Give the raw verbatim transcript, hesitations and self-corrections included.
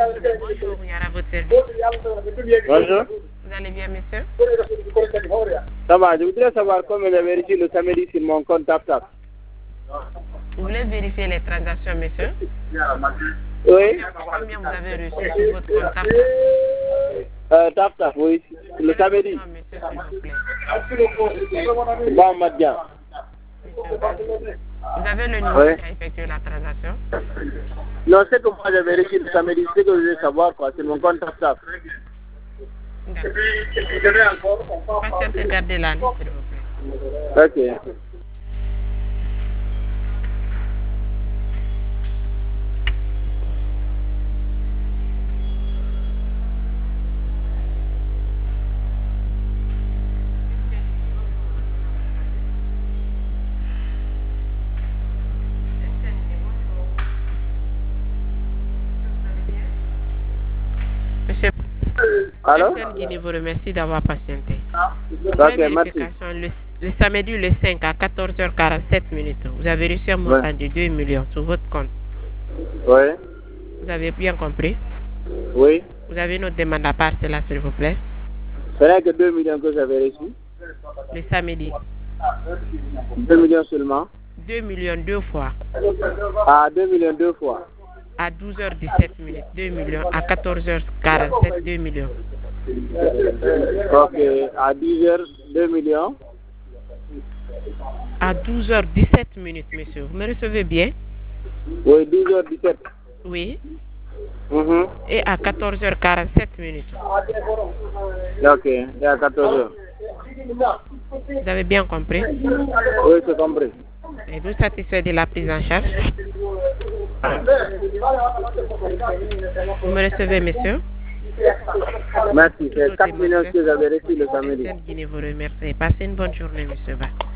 Bonjour, il y a votre service. Bonjour. Vous allez bien, monsieur? Ça va, je voudrais savoir comment j'ai vérifié le samedi sur mon compte TapTap. Vous voulez vérifier les transactions, monsieur? Oui. Combien vous avez reçu sur votre compte TapTap? Euh, TapTap, oui. Le samedi. Non, monsieur, s'il vous plaît. Bon, Madja. Vous avez le numéro Oui. qui a effectué la transaction? Non, c'est que moi j'ai vérifié le samedi, c'est que je veux savoir quoi, c'est mon compte TapTap. D'accord. Patientez, gardez la ligne, s'il vous plaît. Ok. Monsieur, Allô? M T N Guinée vous remercie d'avoir patienté. Ok, Pour merci. vérification, le, le samedi le cinq à quatorze heures quarante-sept minutes, vous avez reçu un montant Ouais. de deux millions sur votre compte. Oui. Vous avez bien compris? Oui. Vous avez une autre demande à part cela, s'il vous plaît? Ce n'est que deux millions que j'avais reçus. Le samedi. deux millions seulement. deux millions deux fois. Ah, deux millions deux fois. À douze heures dix-sept minutes, deux millions. À quatorze heures quarante-sept, deux millions. Ok, à dix heures, deux millions. À douze heures dix-sept minutes, monsieur. Vous me recevez bien? Oui, douze heures dix-sept. Oui. Mhm. Et à quatorze heures quarante-sept minutes. Ok, et à quatorze heures. Vous avez bien compris? Oui, c'est compris. Êtes-vous satisfait de la prise en charge? Vous me recevez, monsieur? Merci, c'est quatre millions que j'avais reçus le samedi. M T N Guinée vous remercie. Passez une bonne journée, monsieur Ba.